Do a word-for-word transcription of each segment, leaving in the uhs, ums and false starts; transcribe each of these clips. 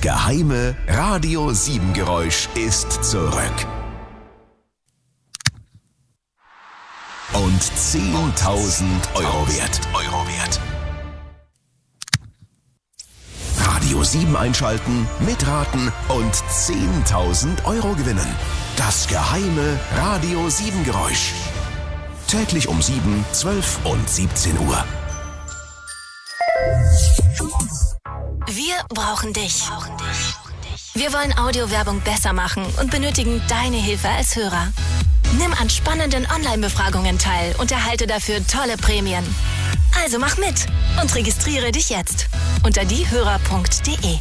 geheime Radio sieben Geräusch ist zurück. Und zehntausend Euro wert. Euro wert. Radio sieben einschalten, mitraten und zehntausend Euro gewinnen. Das geheime Radio sieben Geräusch. Täglich um sieben, zwölf und siebzehn Uhr. Wir brauchen dich. Wir wollen Audiowerbung besser machen und benötigen deine Hilfe als Hörer. Nimm an spannenden Online-Befragungen teil und erhalte dafür tolle Prämien. Also mach mit und registriere dich jetzt unter diehörer punkt de.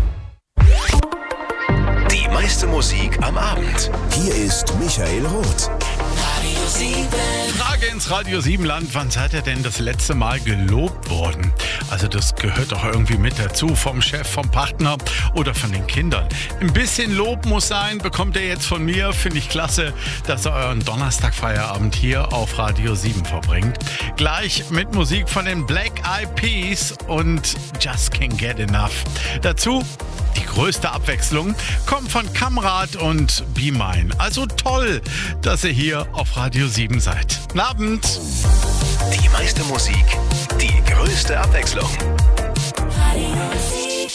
Die meiste Musik am Abend. Hier ist Michael Roth. Radio sieben. Frage ins Radio sieben Land, wann seid ihr denn das letzte Mal gelobt worden? Also das gehört doch irgendwie mit dazu, vom Chef, vom Partner oder von den Kindern. Ein bisschen Lob muss sein, bekommt ihr jetzt von mir. Finde ich klasse, dass ihr euren Donnerstagfeierabend hier auf Radio sieben verbringt. Gleich mit Musik von den Black Eyed Peas und Just Can't Get Enough. Dazu die größte Abwechslung kommt von Kamrat und Be Mine. Also toll, dass ihr hier auf Radio sieben seid. Guten Abend. Die meiste Musik, die größte Abwechslung. Radio sieben.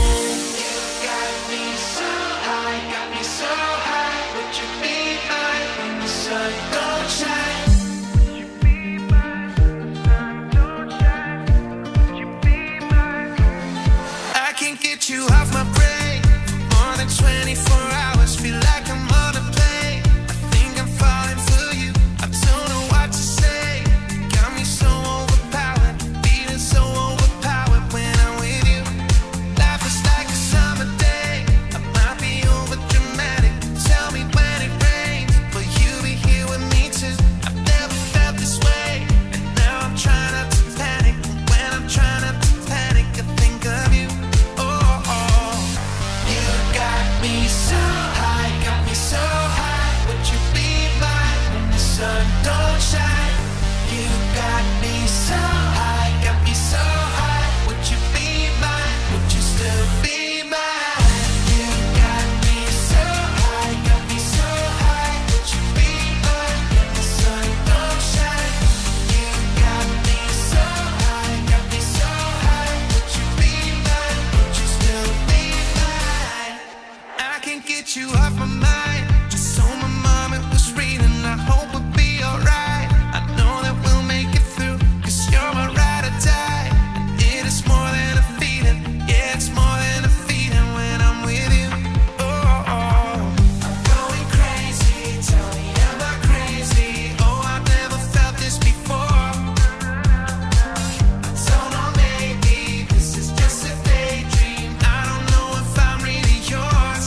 You got me so high, got me so high. Would you be mine when the sun don't shine? Would you be mine when the sun don't shine? Would you be mine? I can't get you off my brain more than twenty-four hours. Feel like I'm on a plane. I think I'm falling for you. I don't know what to say. Got me so overpowered, feeling so overpowered when I'm with you. Life is like a summer day. I might be over dramatic. Tell me when it rains, will you be here with me too? I've never felt this way, and now I'm trying not to panic. When I'm trying not to panic, I think of you. Oh, oh. You got me so high, got me so high. Would you be mine when the sun don't shine? You got me so high, got me so high. Would you be mine? Would you still be mine? You got me so high, got me so high. Would you be mine when the sun don't shine? You got me so high, got me so high. Would you be mine? Would you still be mine? I can't get you off my mind. Just so my mom it was reading. I hope we'll be alright. I know that we'll make it through, cause you're my ride or die. And it is more than a feeling. Yeah, it's more than a feeling when I'm with you. Oh, oh. I'm going crazy. Tell me, am I crazy? Oh, I've never felt this before. I don't know, maybe this is just a daydream. I don't know if I'm really yours.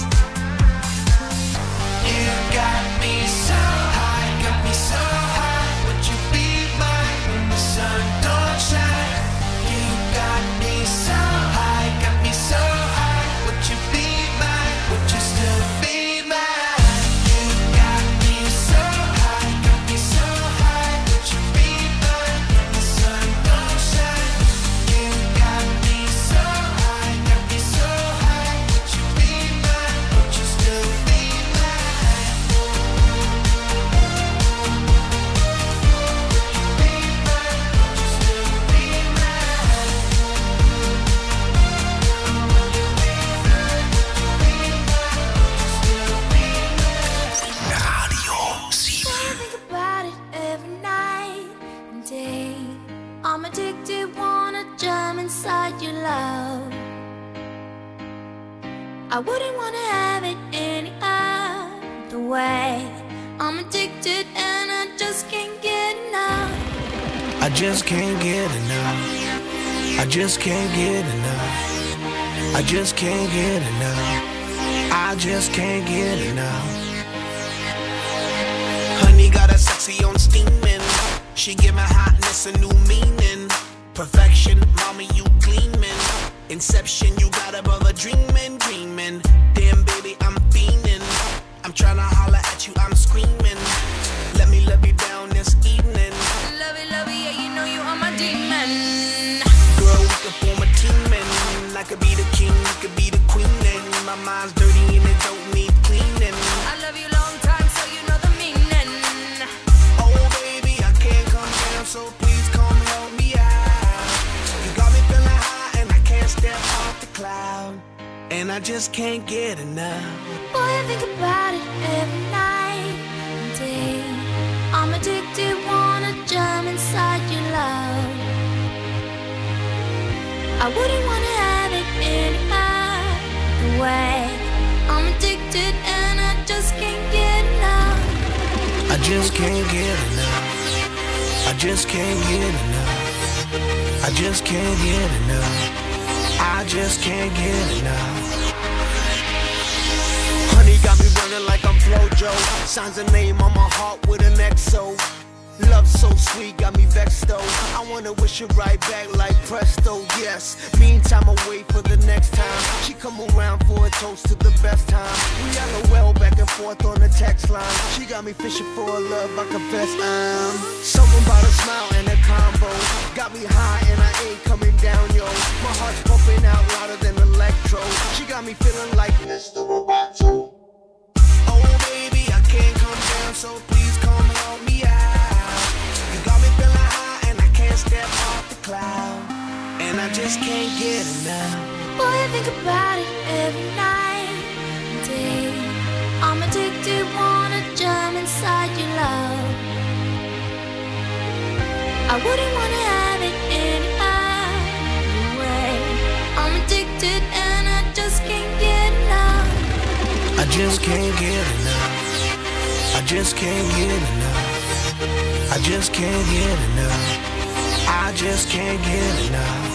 You got me so high, got me so high. Would you be mine when the sun don't shine? You got me so high, got me so high. Would you be mine? Would you still be mine? You got me so high, got me so high. Would you be mine when the sun don't shine? You got me so high, got me so high. Would you be mine? Would you still be mine? Radio sieben. I think about it every night and day. I'm addicted, wanna jump inside your love. I wouldn't wanna have it any other way. I'm addicted and I just can't get enough. I just can't get enough. I just can't get enough. I just can't get enough. I just can't get enough. Honey got a sexy on steaming. She give my hotness a new meaning. Perfection, mommy, you gleaming. Inception, you got above a dreaming, dreaming. Damn, baby, I'm fiending. I'm tryna holler at you, I'm screaming. Let me love you down this evening. Love it, love it, yeah, you know you are my demon. Girl, we can form a team and And I could be the king, you could be the queen. And my mind's dirty and it don't need cleaning. I love you long time, so you know the meaning. Oh baby, I can't come down, so please come help me out. You got me feeling high and I can't step off the cloud. And I just can't get enough. Boy, I think about it every night and day. I'm addicted, wanna jump inside your love. I wouldn't wanna have it any other way. I'm addicted and I just can't get enough. I just can't get enough. I just can't get enough. I just can't get enough. I just can't get enough. Honey got me running like I'm Flojo. Signs a name on my heart with an X O. Love so sweet, got me vexed though. I wanna wish it right back like presto, yes. Meantime, I wait for the next time she come around for a toast to the best time. We LOL back and forth on the text line. She got me fishing for a love, I confess I'm something about a smile and a combo. Got me high and I ain't coming down, yo. My heart's pumping out louder than electro. She got me feeling like Mister Roboto. Oh baby, I can't come down, so please come help me out. Step off the cloud, and I just can't get enough. Boy, I think about it every night and day. I'm addicted, wanna jump inside your love. I wouldn't wanna have it any other way. I'm addicted and I just can't get enough. I just can't get enough. I just can't get enough. I just can't get enough. I just can't get enough.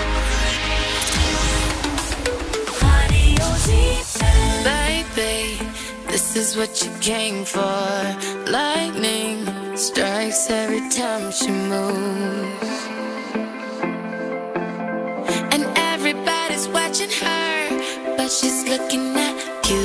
Baby, this is what you came for. Lightning strikes every time she moves. And everybody's watching her, but she's looking at you.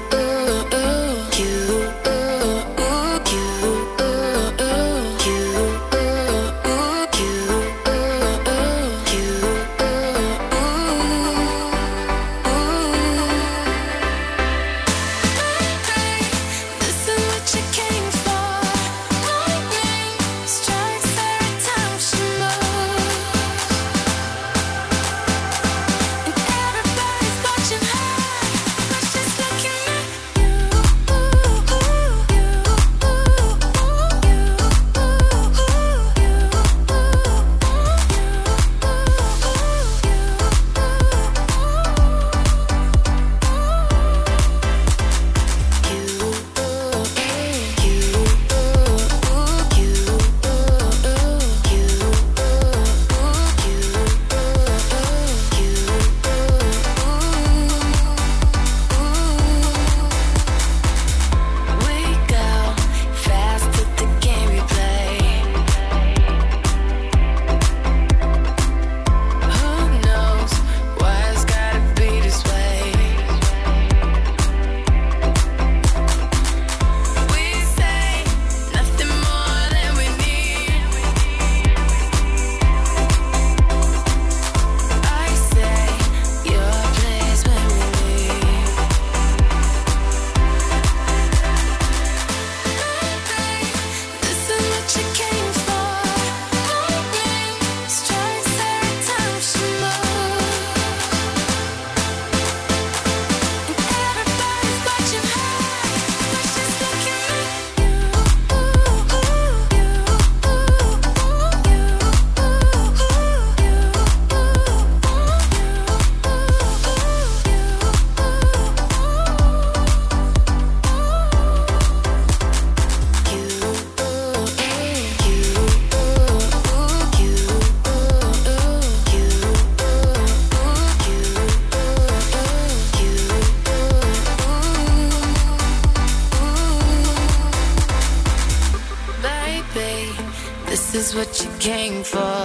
is what you came for.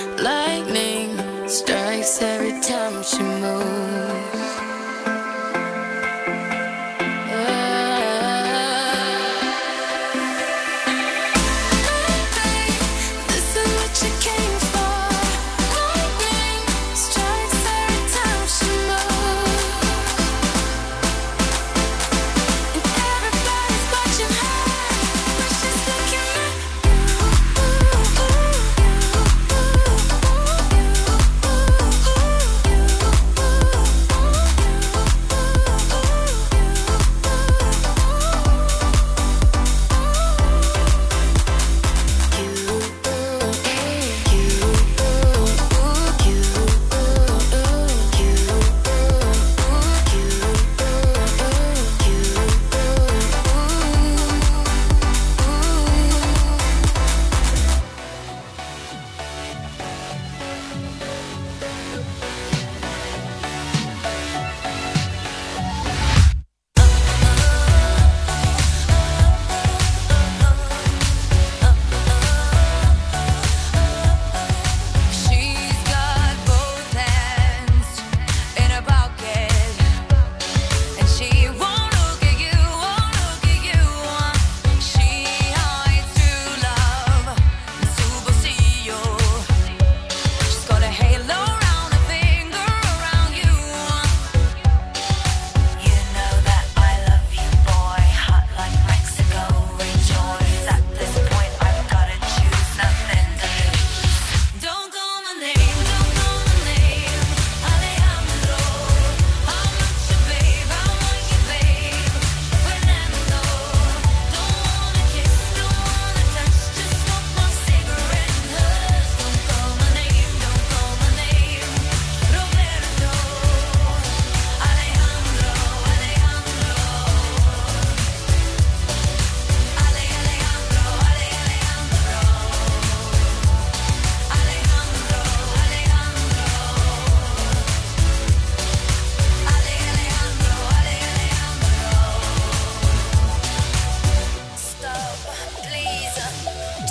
Lightning strikes every time she moves. This is what you came for. Lightning strikes every time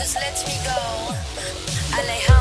just let me go. I lay high.